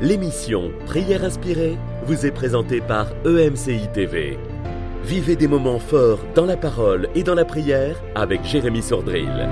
L'émission Prière inspirée vous est présentée par EMCI TV. Vivez des moments forts dans la parole et dans la prière avec Jérémy Sordrill.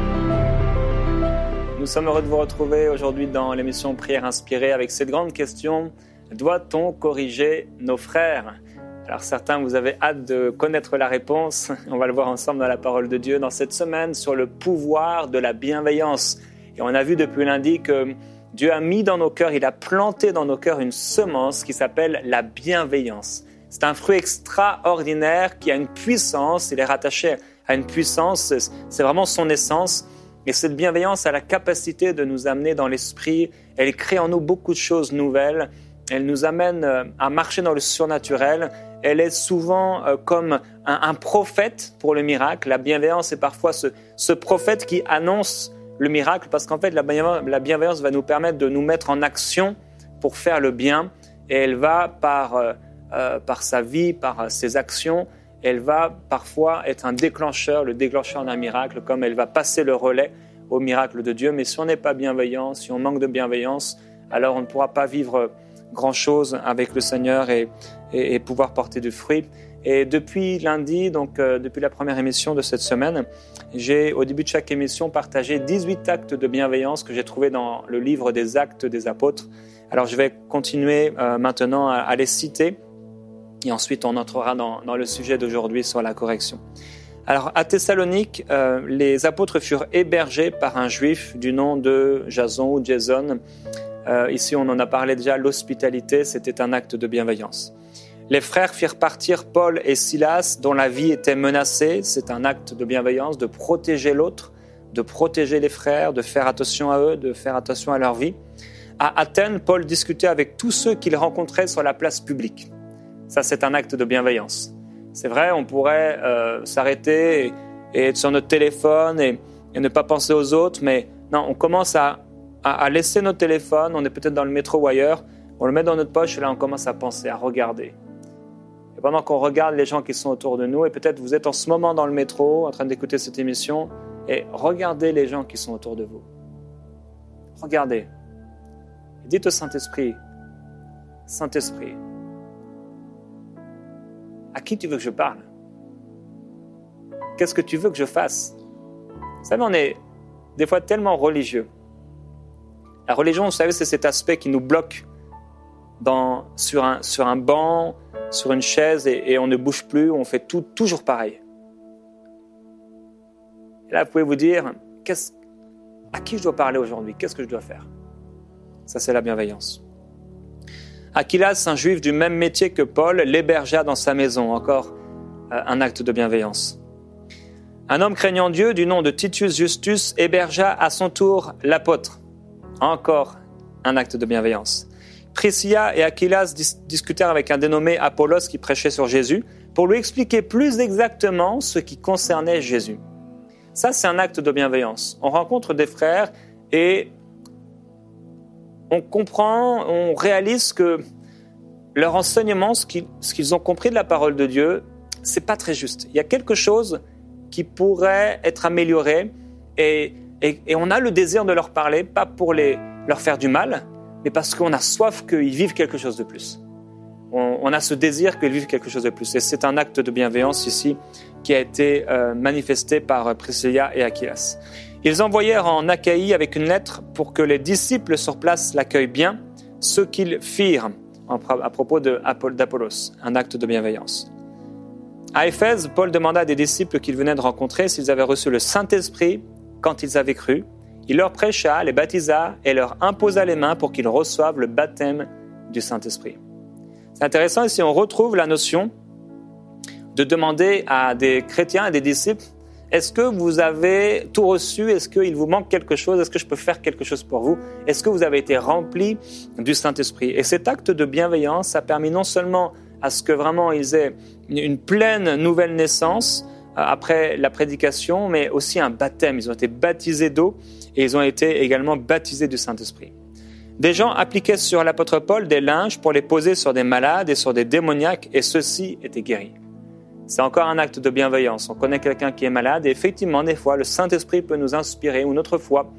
Nous sommes heureux de vous retrouver aujourd'hui dans l'émission Prière inspirée avec cette grande question: doit-on corriger nos frères ? Alors certains, vous avez hâte de connaître la réponse. On va le voir ensemble dans la parole de Dieu dans cette semaine sur le pouvoir de la bienveillance. Et on a vu depuis lundi que Dieu a mis dans nos cœurs, il a planté dans nos cœurs une semence qui s'appelle la bienveillance. C'est un fruit extraordinaire qui a une puissance, il est rattaché à une puissance, c'est vraiment son essence. Et cette bienveillance a la capacité de nous amener dans l'esprit, elle crée en nous beaucoup de choses nouvelles, elle nous amène à marcher dans le surnaturel, elle est souvent comme un prophète pour le miracle. La bienveillance est parfois ce prophète qui annonce le miracle, parce qu'en fait la bienveillance va nous permettre de nous mettre en action pour faire le bien, et elle va par sa vie, par ses actions, elle va parfois être un déclencheur, le déclencheur d'un miracle, comme elle va passer le relais au miracle de Dieu. Mais si on n'est pas bienveillant, si on manque de bienveillance, alors on ne pourra pas vivre grand-chose avec le Seigneur et pouvoir porter du fruit. Et depuis lundi, donc depuis la première émission de cette semaine, j'ai au début de chaque émission partagé 18 actes de bienveillance que j'ai trouvés dans le livre des Actes des Apôtres. Alors je vais continuer maintenant à les citer et ensuite on entrera dans le sujet d'aujourd'hui sur la correction. Alors à Thessalonique, les apôtres furent hébergés par un juif du nom de Jason ou Jason. Ici on en a parlé déjà, l'hospitalité c'était un acte de bienveillance. Les frères firent partir Paul et Silas, dont la vie était menacée. C'est un acte de bienveillance, de protéger l'autre, de protéger les frères, de faire attention à eux, de faire attention à leur vie. À Athènes, Paul discutait avec tous ceux qu'il rencontrait sur la place publique. Ça, c'est un acte de bienveillance. C'est vrai, on pourrait s'arrêter et être sur notre téléphone et ne pas penser aux autres, mais non, on commence à laisser notre téléphone, on est peut-être dans le métro ou ailleurs, on le met dans notre poche et là, on commence à penser, à regarder. Et pendant qu'on regarde les gens qui sont autour de nous, et peut-être vous êtes en ce moment dans le métro en train d'écouter cette émission, et regardez les gens qui sont autour de vous. Regardez. Et dites au Saint-Esprit, Saint-Esprit, à qui tu veux que je parle ? Qu'est-ce que tu veux que je fasse ? Vous savez, on est des fois tellement religieux. La religion, vous savez, c'est cet aspect qui nous bloque sur un banc, sur une chaise et on ne bouge plus, on fait toujours pareil. Et là, vous pouvez vous dire, à qui je dois parler aujourd'hui ? Qu'est-ce que je dois faire ? Ça, c'est la bienveillance. Aquilas, un juif du même métier que Paul, l'hébergea dans sa maison. Encore un acte de bienveillance. Un homme craignant Dieu du nom de Titus Justus hébergea à son tour l'apôtre. Encore un acte de bienveillance. Priscilla et Aquilas discutèrent avec un dénommé Apollos qui prêchait sur Jésus pour lui expliquer plus exactement ce qui concernait Jésus. Ça, c'est un acte de bienveillance. On rencontre des frères et on comprend, on réalise que leur enseignement, ce qu'ils ont compris de la parole de Dieu, c'est pas très juste. Il y a quelque chose qui pourrait être amélioré et on a le désir de leur parler, pas pour leur faire du mal, mais parce qu'on a soif qu'ils vivent quelque chose de plus. On a ce désir qu'ils vivent quelque chose de plus. Et c'est un acte de bienveillance ici qui a été manifesté par Priscilla et Aquilas. Ils envoyèrent en Achaïe avec une lettre pour que les disciples sur place l'accueillent bien, ce qu'ils firent à propos d'Apollos, un acte de bienveillance. À Éphèse, Paul demanda à des disciples qu'il venait de rencontrer s'ils avaient reçu le Saint-Esprit quand ils avaient cru. Il leur prêcha, les baptisa et leur imposa les mains pour qu'ils reçoivent le baptême du Saint-Esprit. C'est intéressant, ici on retrouve la notion de demander à des chrétiens, à des disciples, est-ce que vous avez tout reçu ? Est-ce qu'il vous manque quelque chose ? Est-ce que je peux faire quelque chose pour vous ? Est-ce que vous avez été remplis du Saint-Esprit ? Et cet acte de bienveillance a permis non seulement à ce que vraiment ils aient une pleine nouvelle naissance après la prédication, mais aussi un baptême. Ils ont été baptisés d'eau et ils ont été également baptisés du Saint-Esprit. Des gens appliquaient sur l'apôtre Paul des linges pour les poser sur des malades et sur des démoniaques, et ceux-ci étaient guéris. C'est encore un acte de bienveillance. On connaît quelqu'un qui est malade et effectivement, des fois, le Saint-Esprit peut nous inspirer ou notre foi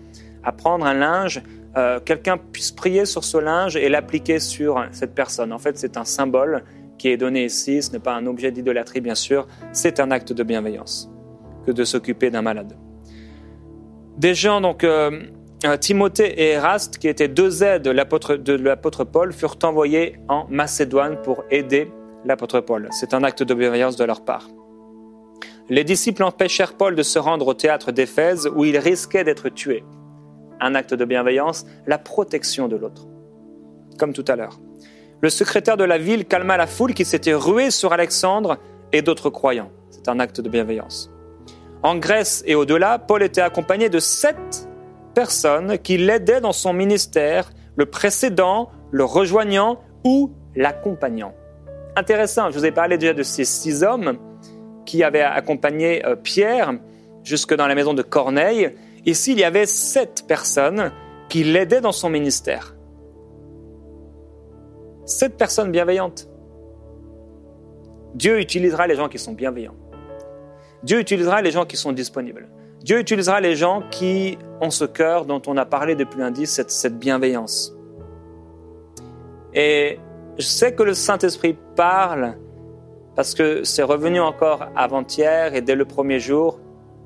à prendre un linge, quelqu'un puisse prier sur ce linge et l'appliquer sur cette personne. En fait, c'est un symbole qui est donné ici. Ce n'est pas un objet d'idolâtrie, bien sûr. C'est un acte de bienveillance que de s'occuper d'un malade. Des gens, donc, Timothée et Éraste, qui étaient deux aides de l'apôtre Paul, furent envoyés en Macédoine pour aider l'apôtre Paul. C'est un acte de bienveillance de leur part. Les disciples empêchèrent Paul de se rendre au théâtre d'Éphèse où il risquait d'être tué. Un acte de bienveillance, la protection de l'autre. Comme tout à l'heure. Le secrétaire de la ville calma la foule qui s'était ruée sur Alexandre et d'autres croyants. C'est un acte de bienveillance. En Grèce et au-delà, Paul était accompagné de 7 personnes qui l'aidaient dans son ministère, le précédant, le rejoignant ou l'accompagnant. Intéressant, je vous ai parlé déjà de ces 6 hommes qui avaient accompagné Pierre jusque dans la maison de Corneille. Ici, il y avait 7 personnes qui l'aidaient dans son ministère. 7 personnes bienveillantes. Dieu utilisera les gens qui sont bienveillants. Dieu utilisera les gens qui sont disponibles. Dieu utilisera les gens qui ont ce cœur dont on a parlé depuis lundi, cette bienveillance. Et je sais que le Saint-Esprit parle parce que c'est revenu encore avant-hier et dès le premier jour.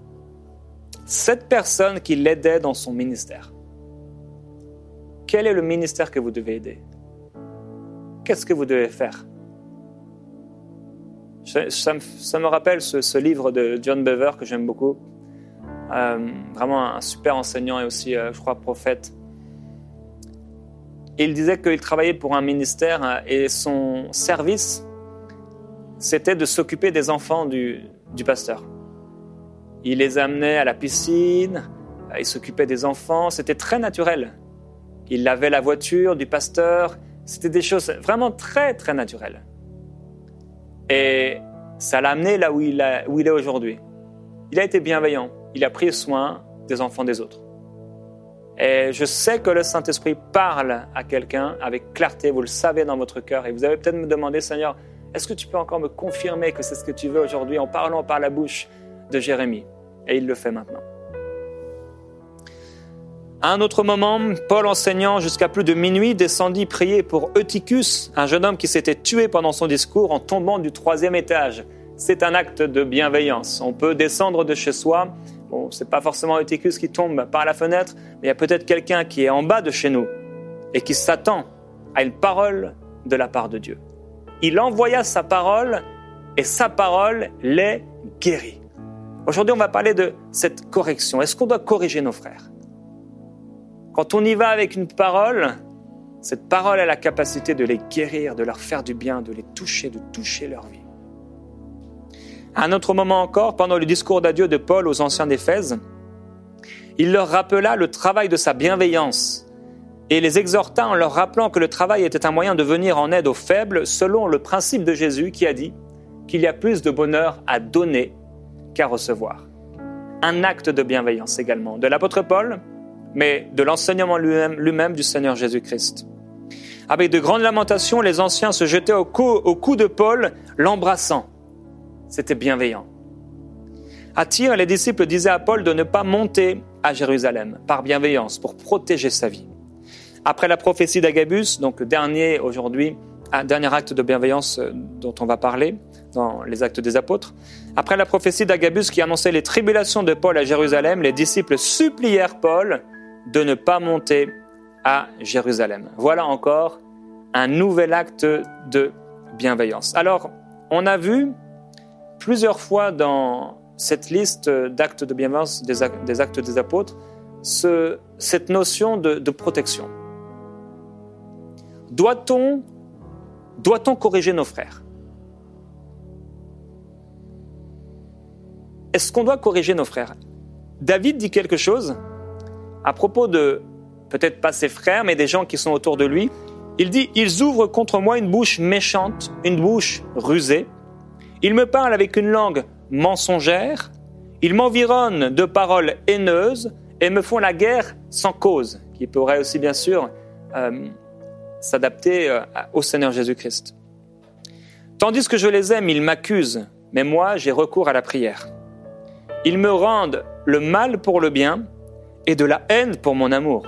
7 personnes qui l'aidaient dans son ministère. Quel est le ministère que vous devez aider? Qu'est-ce que vous devez faire? Ça me rappelle ce livre de John Bever que j'aime beaucoup. Vraiment un super enseignant et aussi, je crois, prophète. Il disait qu'il travaillait pour un ministère et son service, c'était de s'occuper des enfants du pasteur. Il les amenait à la piscine, il s'occupait des enfants, c'était très naturel. Il lavait la voiture du pasteur, c'était des choses vraiment très, très naturelles. Et ça l'a amené là où il est aujourd'hui. Il a été bienveillant, il a pris soin des enfants des autres. Et je sais que le Saint-Esprit parle à quelqu'un avec clarté, vous le savez dans votre cœur, et vous avez peut-être me demandé, Seigneur, est-ce que tu peux encore me confirmer que c'est ce que tu veux aujourd'hui en parlant par la bouche de Jérémie? Et il le fait maintenant. À un autre moment, Paul, enseignant jusqu'à plus de minuit, descendit prier pour Eutychus, un jeune homme qui s'était tué pendant son discours en tombant du 3e étage. C'est un acte de bienveillance. On peut descendre de chez soi. Bon, c'est pas forcément Eutychus qui tombe par la fenêtre, mais il y a peut-être quelqu'un qui est en bas de chez nous et qui s'attend à une parole de la part de Dieu. Il envoya sa parole et sa parole les guérit. Aujourd'hui, on va parler de cette correction. Est-ce qu'on doit corriger nos frères? Quand on y va avec une parole, cette parole a la capacité de les guérir, de leur faire du bien, de les toucher, de toucher leur vie. À un autre moment encore, pendant le discours d'adieu de Paul aux anciens d'Éphèse, il leur rappela le travail de sa bienveillance et les exhorta en leur rappelant que le travail était un moyen de venir en aide aux faibles selon le principe de Jésus qui a dit qu'il y a plus de bonheur à donner qu'à recevoir. Un acte de bienveillance également de l'apôtre Paul, mais de l'enseignement lui-même du Seigneur Jésus-Christ. Avec de grandes lamentations, les anciens se jetaient au cou de Paul, l'embrassant. C'était bienveillant. À Tyr, les disciples disaient à Paul de ne pas monter à Jérusalem, par bienveillance, pour protéger sa vie. Après la prophétie d'Agabus, donc le dernier aujourd'hui, un dernier acte de bienveillance dont on va parler dans les Actes des Apôtres. Après la prophétie d'Agabus qui annonçait les tribulations de Paul à Jérusalem, les disciples supplièrent Paul de ne pas monter à Jérusalem. Voilà encore un nouvel acte de bienveillance. Alors, on a vu plusieurs fois dans cette liste d'actes de bienveillance des Actes des Apôtres cette notion de protection. Doit-on corriger nos frères? Est-ce qu'on doit corriger nos frères? David dit quelque chose à propos de, peut-être pas ses frères, mais des gens qui sont autour de lui. Il dit « Ils ouvrent contre moi une bouche méchante, une bouche rusée. Ils me parlent avec une langue mensongère. Ils m'environnent de paroles haineuses et me font la guerre sans cause. » Qui pourrait aussi, bien sûr, s'adapter au Seigneur Jésus-Christ. « Tandis que je les aime, ils m'accusent, mais moi, j'ai recours à la prière. Ils me rendent le mal pour le bien et de la haine pour mon amour.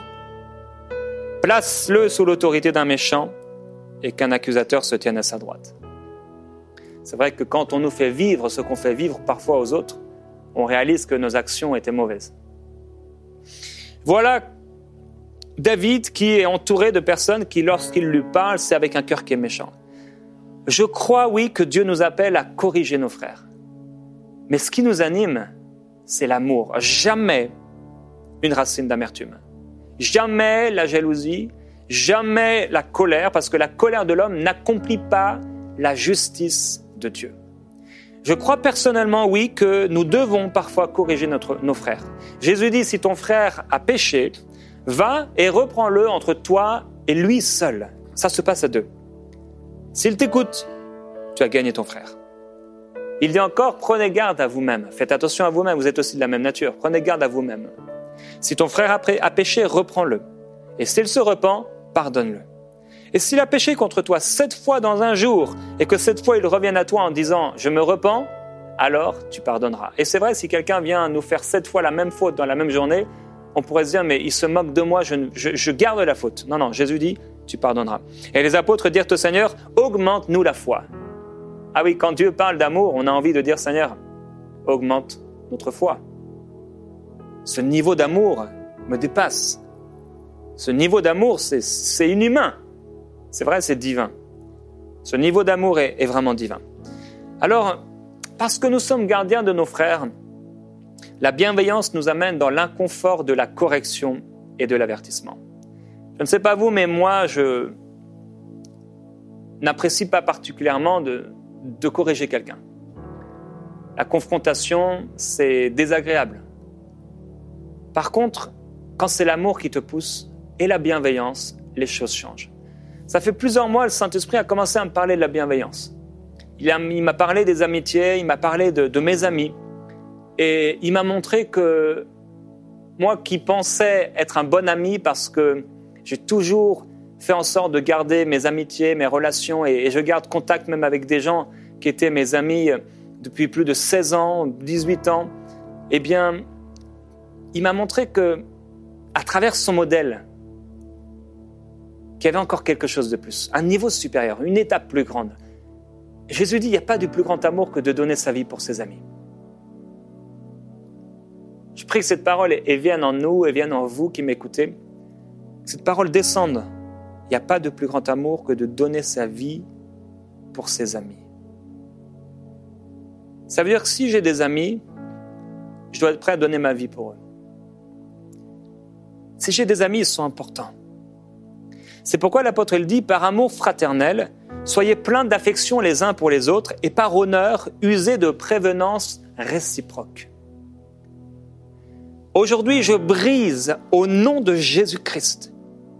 Place-le sous l'autorité d'un méchant et qu'un accusateur se tienne à sa droite. C'est vrai que quand on nous fait vivre ce qu'on fait vivre parfois aux autres, on réalise que nos actions étaient mauvaises. Voilà David qui est entouré de personnes qui, lorsqu'il lui parle, c'est avec un cœur qui est méchant. Je crois, oui, que Dieu nous appelle à corriger nos frères. Mais ce qui nous anime, c'est l'amour. Jamais une racine d'amertume. Jamais la jalousie, jamais la colère, parce que la colère de l'homme n'accomplit pas la justice de Dieu. Je crois personnellement, oui, que nous devons parfois corriger nos frères. Jésus dit, si ton frère a péché, va et reprends-le entre toi et lui seul. Ça se passe à deux. S'il t'écoute, tu as gagné ton frère. Il dit encore, prenez garde à vous-même. Faites attention à vous-même, vous êtes aussi de la même nature. Prenez garde à vous-même. Si ton frère a péché, reprends-le. Et s'il se repent, pardonne-le. Et s'il a péché contre toi 7 fois dans un jour, et que 7 fois il revienne à toi en disant « je me repens », alors tu pardonneras. Et c'est vrai, si quelqu'un vient nous faire 7 fois la même faute dans la même journée, on pourrait se dire « mais il se moque de moi, je garde la faute ». Non, Jésus dit « tu pardonneras ». Et les apôtres dirent au Seigneur « augmente-nous la foi ». Ah oui, quand Dieu parle d'amour, on a envie de dire « Seigneur, augmente notre foi ». Ce niveau d'amour me dépasse. Ce niveau d'amour, c'est inhumain. C'est vrai, c'est divin. Ce niveau d'amour est vraiment divin. Alors, parce que nous sommes gardiens de nos frères, la bienveillance nous amène dans l'inconfort de la correction et de l'avertissement. Je ne sais pas vous, mais moi, je n'apprécie pas particulièrement de corriger quelqu'un. La confrontation, c'est désagréable. Par contre, quand c'est l'amour qui te pousse et la bienveillance, les choses changent. Ça fait plusieurs mois, le Saint-Esprit a commencé à me parler de la bienveillance. Il m'a parlé des amitiés, il m'a parlé de mes amis. Et il m'a montré que moi qui pensais être un bon ami parce que j'ai toujours fait en sorte de garder mes amitiés, mes relations, et je garde contact même avec des gens qui étaient mes amis depuis plus de 16 ans, 18 ans, eh bien, il m'a montré que, à travers son modèle, qu'il y avait encore quelque chose de plus, un niveau supérieur, une étape plus grande. Jésus dit, il n'y a pas de plus grand amour que de donner sa vie pour ses amis. Je prie que cette parole vienne en nous et vienne en vous qui m'écoutez. Que cette parole descende. Il n'y a pas de plus grand amour que de donner sa vie pour ses amis. Ça veut dire que si j'ai des amis, je dois être prêt à donner ma vie pour eux. Si j'ai des amis, ils sont importants. C'est pourquoi l'apôtre il dit, par amour fraternel, soyez pleins d'affection les uns pour les autres et par honneur, usez de prévenance réciproque. Aujourd'hui, je brise au nom de Jésus-Christ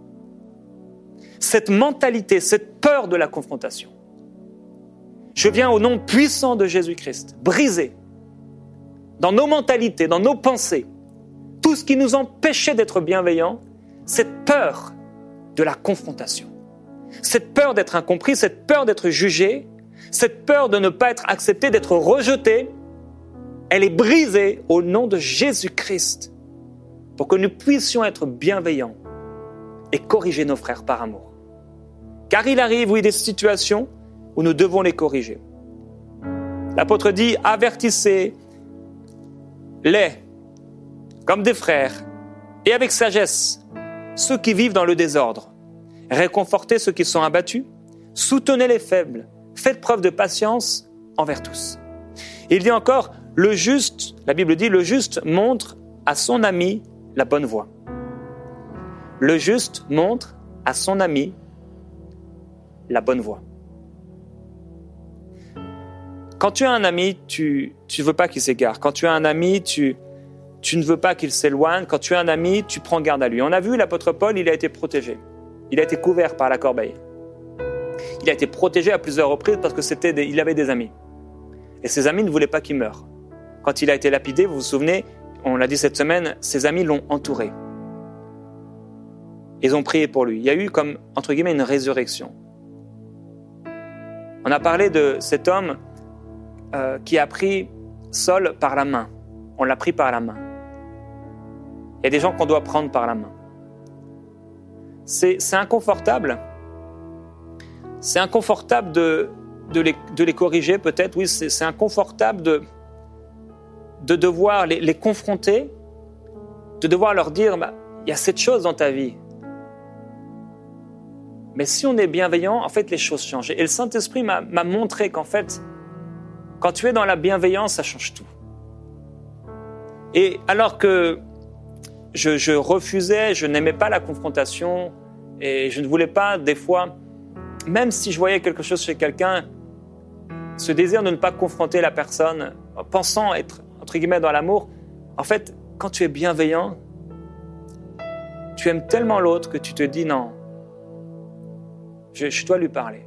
cette mentalité, cette peur de la confrontation. Je viens au nom puissant de Jésus-Christ, briser dans nos mentalités, dans nos pensées, tout ce qui nous empêchait d'être bienveillants, cette peur de la confrontation. Cette peur d'être incompris, cette peur d'être jugé, cette peur de ne pas être accepté, d'être rejeté, elle est brisée au nom de Jésus-Christ pour que nous puissions être bienveillants et corriger nos frères par amour. Car il arrive, oui, des situations où nous devons les corriger. L'apôtre dit, avertissez-les comme des frères et avec sagesse ceux qui vivent dans le désordre. Réconfortez ceux qui sont abattus, soutenez les faibles, faites preuve de patience envers tous. Il dit encore, le juste, la Bible dit, le juste montre à son ami la bonne voie. Le juste montre à son ami la bonne voie. Quand tu as un ami, tu ne veux pas qu'il s'égare. Quand tu as un ami, tu ne veux pas qu'il s'éloigne. Quand tu as un ami, tu prends garde à lui. On a vu l'apôtre Paul, il a été protégé. Il a été couvert par la corbeille. Il a été protégé à plusieurs reprises parce qu'il avait des amis. Et ses amis ne voulaient pas qu'il meure. Quand il a été lapidé, vous vous souvenez, on l'a dit cette semaine, ses amis l'ont entouré. Ils ont prié pour lui. Il y a eu comme, entre guillemets, une résurrection. On a parlé de cet homme qui a pris Saul par la main. On l'a pris par la main. Il y a des gens qu'on doit prendre par la main. C'est inconfortable. C'est inconfortable de les corriger peut-être. Oui, c'est inconfortable de devoir les confronter, de devoir leur dire il y a cette chose dans ta vie. Mais si on est bienveillant, en fait, les choses changent. Et le Saint-Esprit m'a montré qu'en fait, quand tu es dans la bienveillance, ça change tout. Et alors que je refusais, je n'aimais pas la confrontation et je ne voulais pas, des fois, même si je voyais quelque chose chez quelqu'un, ce désir de ne pas confronter la personne, pensant être, entre guillemets, dans l'amour, en fait, quand tu es bienveillant, tu aimes tellement l'autre que tu te dis non, je dois lui parler.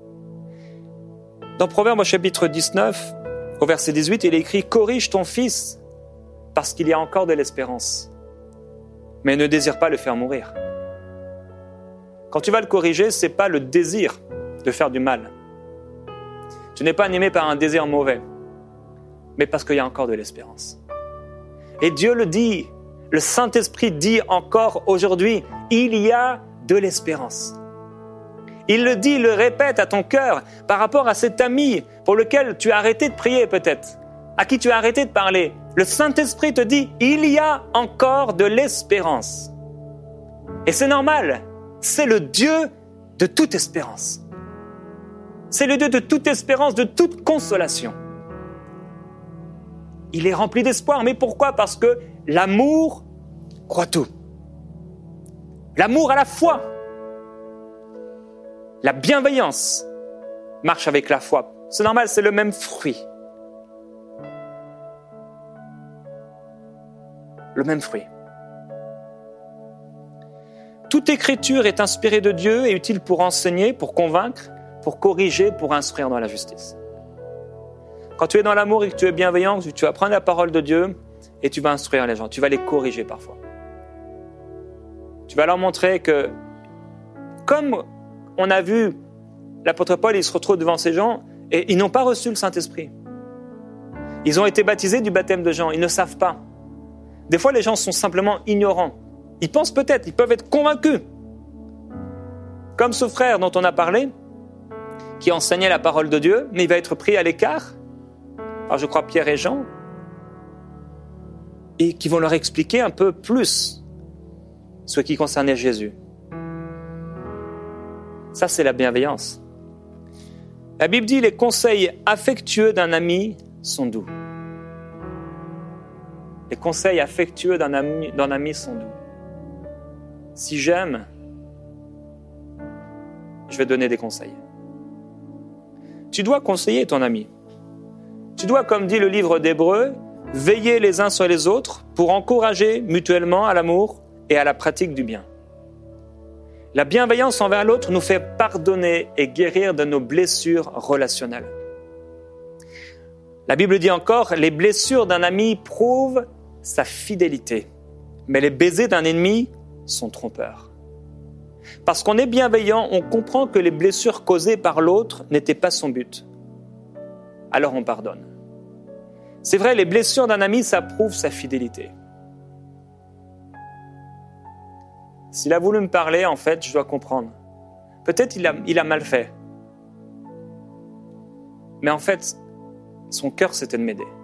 Dans Proverbes au chapitre 19, au verset 18, il est écrit « Corrige ton fils parce qu'il y a encore de l'espérance, mais ne désire pas le faire mourir. » Quand tu vas le corriger, ce n'est pas le désir de faire du mal. Tu n'es pas animé par un désir mauvais, mais parce qu'il y a encore de l'espérance. Et Dieu le dit, le Saint-Esprit dit encore aujourd'hui, il y a de l'espérance. Il le dit, il le répète à ton cœur par rapport à cet ami pour lequel tu as arrêté de prier peut-être, à qui tu as arrêté de parler. Le Saint-Esprit te dit, il y a encore de l'espérance. Et c'est normal, c'est le Dieu de toute espérance. C'est le Dieu de toute espérance, de toute consolation. Il est rempli d'espoir, mais pourquoi ? Parce que l'amour croit tout. L'amour à la foi. La bienveillance marche avec la foi. C'est normal, c'est le même fruit. Le même fruit. Toute écriture est inspirée de Dieu et utile pour enseigner, pour convaincre, pour corriger, pour instruire dans la justice. Quand tu es dans l'amour et que tu es bienveillant, tu vas prendre la parole de Dieu et tu vas instruire les gens. Tu vas les corriger parfois. Tu vas leur montrer que, comme on a vu l'apôtre Paul, il se retrouve devant ces gens et ils n'ont pas reçu le Saint-Esprit. Ils ont été baptisés du baptême de Jean, ils ne savent pas. Des fois, les gens sont simplement ignorants. Ils pensent peut-être, ils peuvent être convaincus. Comme ce frère dont on a parlé, qui enseignait la parole de Dieu, mais il va être pris à l'écart par, je crois, Pierre et Jean, et qui vont leur expliquer un peu plus ce qui concernait Jésus. Ça, c'est la bienveillance. La Bible dit, les conseils affectueux d'un ami sont doux. Les conseils affectueux d'un ami sont doux. Si j'aime, je vais donner des conseils. Tu dois conseiller ton ami. Tu dois, comme dit le livre d'Hébreux, veiller les uns sur les autres pour encourager mutuellement à l'amour et à la pratique du bien. La bienveillance envers l'autre nous fait pardonner et guérir de nos blessures relationnelles. La Bible dit encore, les blessures d'un ami prouvent sa fidélité, mais les baisers d'un ennemi sont trompeurs. Parce qu'on est bienveillant, on comprend que les blessures causées par l'autre n'étaient pas son but. Alors on pardonne. C'est vrai, les blessures d'un ami, ça prouve sa fidélité. S'il a voulu me parler, en fait, je dois comprendre. Peut-être il a mal fait. Mais en fait, son cœur, c'était de m'aider.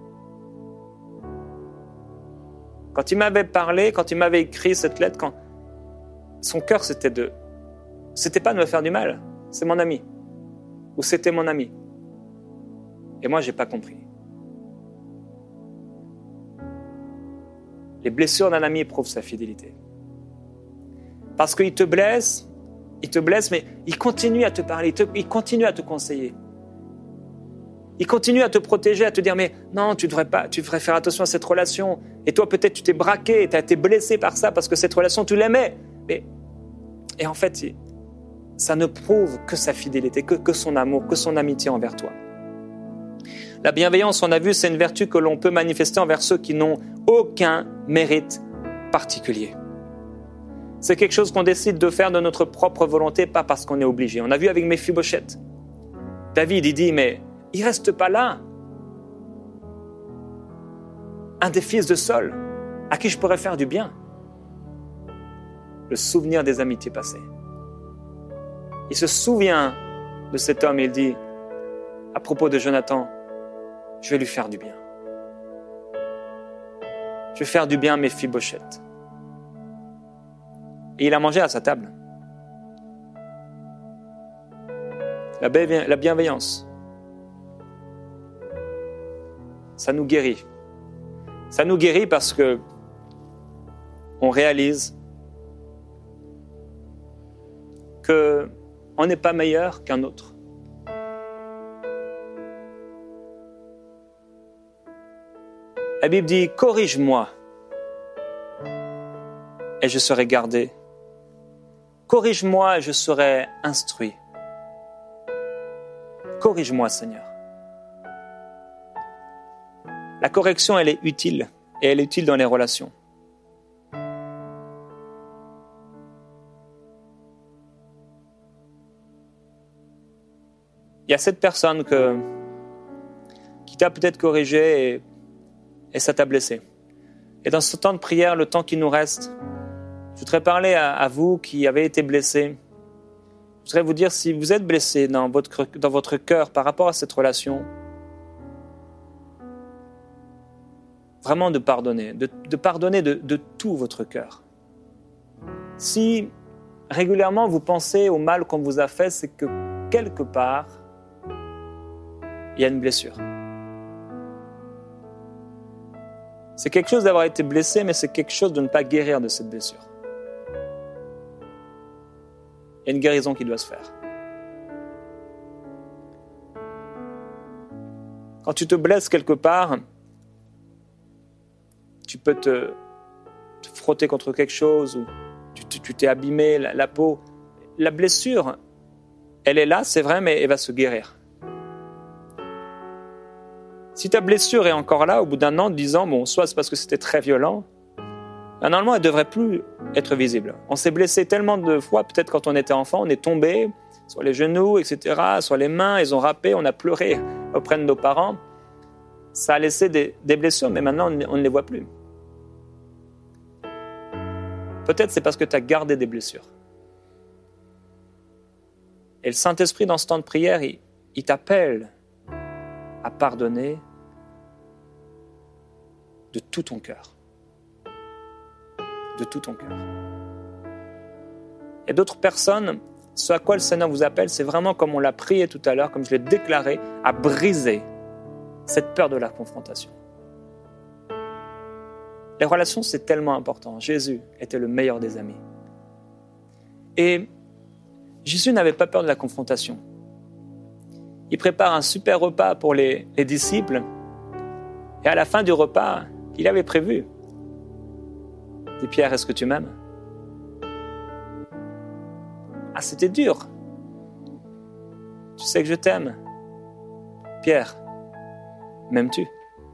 Quand il m'avait parlé, quand il m'avait écrit cette lettre, son cœur, c'était pas de me faire du mal. C'est mon ami. Ou c'était mon ami. Et moi, j'ai pas compris. Les blessures d'un ami prouvent sa fidélité. Parce qu'il te blesse, mais il continue à te parler, il continue à te conseiller. Il continue à te protéger, à te dire « mais non, tu devrais faire attention à cette relation. Et toi, peut-être, tu t'es braqué, tu as été blessé par ça parce que cette relation, tu l'aimais. » Et en fait, ça ne prouve que sa fidélité, que son amour, que son amitié envers toi. La bienveillance, on a vu, c'est une vertu que l'on peut manifester envers ceux qui n'ont aucun mérite particulier. C'est quelque chose qu'on décide de faire de notre propre volonté, pas parce qu'on est obligé. On a vu avec Méphibosheth. David, il dit, mais il ne reste pas là. Un des fils de Saül. à qui je pourrais faire du bien. Le souvenir des amitiés passées. Il se souvient de cet homme et il dit, à propos de Jonathan, je vais lui faire du bien. Je vais faire du bien à Méphibosheth. Et il a mangé à sa table. La bienveillance, ça nous guérit. Ça nous guérit parce que on réalise qu'on n'est pas meilleur qu'un autre. La Bible dit, corrige-moi et je serai gardé. Corrige-moi et je serai instruit. Corrige-moi, Seigneur. La correction, elle est utile et elle est utile dans les relations. Il y a cette personne qui t'a peut-être corrigé et ça t'a blessé. Et dans ce temps de prière, le temps qui nous reste, je voudrais parler à vous qui avez été blessés. Je voudrais vous dire, si vous êtes blessé dans votre cœur par rapport à cette relation, vraiment de pardonner, de pardonner de tout votre cœur. Si régulièrement vous pensez au mal qu'on vous a fait, c'est que quelque part, il y a une blessure. C'est quelque chose d'avoir été blessé, mais c'est quelque chose de ne pas guérir de cette blessure. Il y a une guérison qui doit se faire. Quand tu te blesses quelque part, tu peux te frotter contre quelque chose ou tu t'es abîmé la peau. La blessure, elle est là, c'est vrai, mais elle va se guérir. Si ta blessure est encore là, au bout d'un an, 10 ans, bon, soit c'est parce que c'était très violent, normalement, elle ne devrait plus être visible. On s'est blessé tellement de fois, peut-être quand on était enfant, on est tombé sur les genoux, etc., sur les mains, ils ont râpé, on a pleuré auprès de nos parents. Ça a laissé des blessures, mais maintenant, on ne les voit plus. Peut-être c'est parce que tu as gardé des blessures. Et le Saint-Esprit, dans ce temps de prière, il t'appelle à pardonner de tout ton cœur. De tout ton cœur. Et d'autres personnes, ce à quoi le Seigneur vous appelle, c'est vraiment comme on l'a prié tout à l'heure, comme je l'ai déclaré, à briser cette peur de la confrontation. Les relations, c'est tellement important. Jésus était le meilleur des amis. Et Jésus n'avait pas peur de la confrontation. Il prépare un super repas pour les disciples. Et à la fin du repas, il avait prévu. Il dit, Pierre, est-ce que tu m'aimes? Ah, c'était dur. Tu sais que je t'aime. Pierre, m'aimes-tu?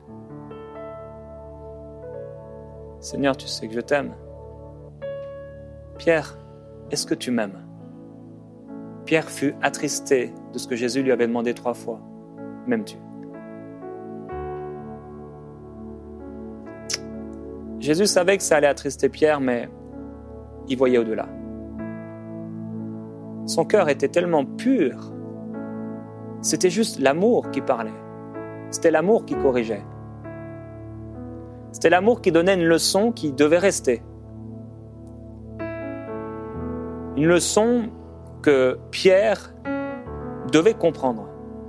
Seigneur, tu sais que je t'aime. Pierre, est-ce que tu m'aimes? Pierre fut attristé de ce que Jésus lui avait demandé 3 fois. M'aimes-tu? Jésus savait que ça allait attrister Pierre, mais il voyait au-delà. Son cœur était tellement pur. C'était juste l'amour qui parlait. C'était l'amour qui corrigeait. C'était l'amour qui donnait une leçon qui devait rester. Une leçon que Pierre devait comprendre,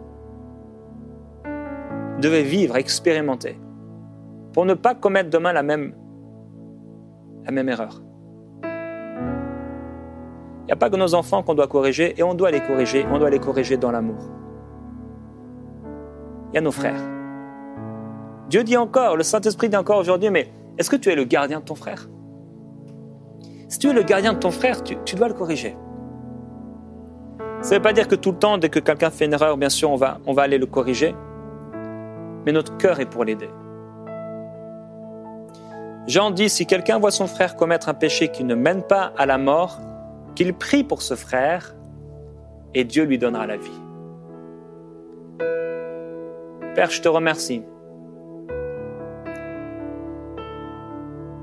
devait vivre, expérimenter, pour ne pas commettre demain la même erreur. Il n'y a pas que nos enfants qu'on doit corriger, et on doit les corriger dans l'amour. Il y a nos frères. Dieu dit encore, le Saint-Esprit dit encore aujourd'hui, mais est-ce que tu es le gardien de ton frère? Si tu es le gardien de ton frère, tu dois le corriger. Ça ne veut pas dire que tout le temps, dès que quelqu'un fait une erreur, bien sûr, on va aller le corriger. Mais notre cœur est pour l'aider. Jean dit, si quelqu'un voit son frère commettre un péché qui ne mène pas à la mort, qu'il prie pour ce frère et Dieu lui donnera la vie. Père, je te remercie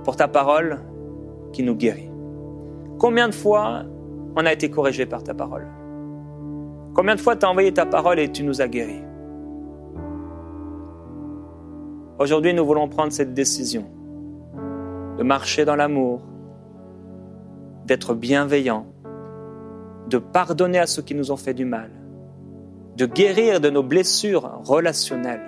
pour ta parole qui nous guérit. Combien de fois on a été corrigé par ta parole? Combien de fois tu as envoyé ta parole et tu nous as guéris? Aujourd'hui, nous voulons prendre cette décision de marcher dans l'amour, d'être bienveillants, de pardonner à ceux qui nous ont fait du mal, de guérir de nos blessures relationnelles.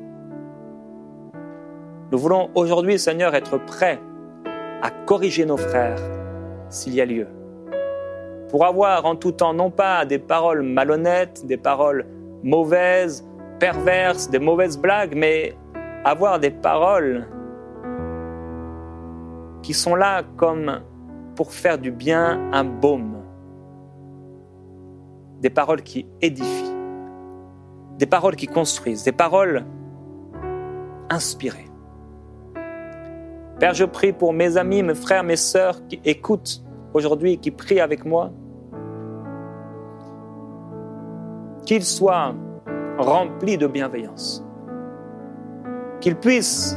Nous voulons aujourd'hui, Seigneur, être prêts à corriger nos frères s'il y a lieu, pour avoir en tout temps non pas des paroles malhonnêtes, des paroles mauvaises, perverses, des mauvaises blagues, mais avoir des paroles qui sont là comme pour faire du bien un baume. Des paroles qui édifient, des paroles qui construisent, des paroles inspirées. Père, je prie pour mes amis, mes frères, mes sœurs qui écoutent aujourd'hui, qui prient avec moi, qu'ils soient remplis de bienveillance, qu'ils puissent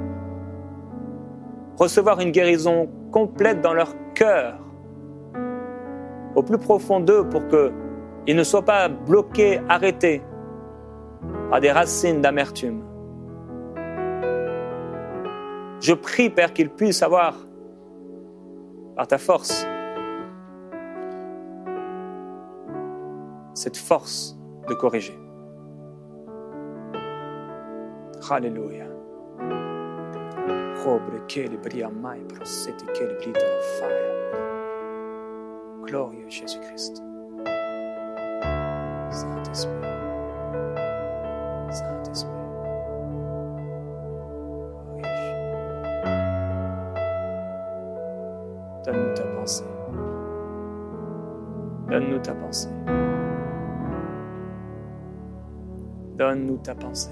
recevoir une guérison complète dans leur cœur, au plus profond d'eux, pour qu'ils ne soient pas bloqués, arrêtés par des racines d'amertume. Je prie, Père, qu'ils puissent avoir, par ta force, cette force de corriger. Alléluia. Gloire à Jésus-Christ. Saint-Esprit. Saint-Esprit. Donne-nous ta pensée. Donne-nous ta pensée. Donne-nous ta pensée.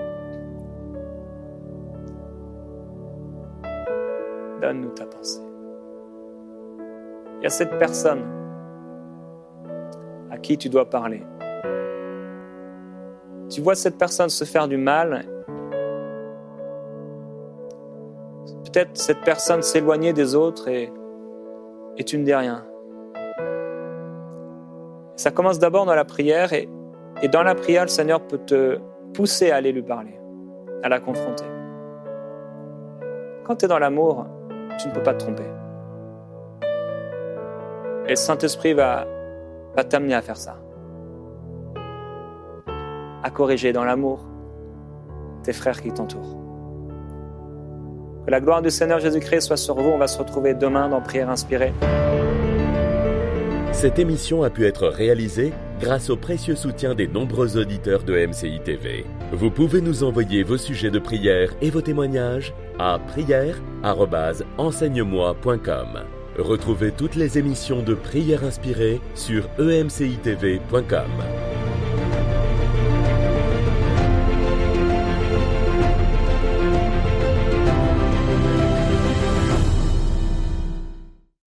Donne-nous ta pensée. Il y a cette personne à qui tu dois parler. Tu vois cette personne se faire du mal. Peut-être cette personne s'éloigner des autres et tu ne dis rien. Ça commence d'abord dans la prière et dans la prière, le Seigneur peut te pousser à aller lui parler, à la confronter. Quand tu es dans l'amour, tu ne peux pas te tromper. Et le Saint-Esprit va t'amener à faire ça. À corriger dans l'amour tes frères qui t'entourent. Que la gloire du Seigneur Jésus-Christ soit sur vous. On va se retrouver demain dans Prière Inspirée. Cette émission a pu être réalisée grâce au précieux soutien des nombreux auditeurs de MCI TV. Vous pouvez nous envoyer vos sujets de prière et vos témoignages à prière@enseigne-moi.com. Retrouvez toutes les émissions de Prière Inspirée sur emcitv.com.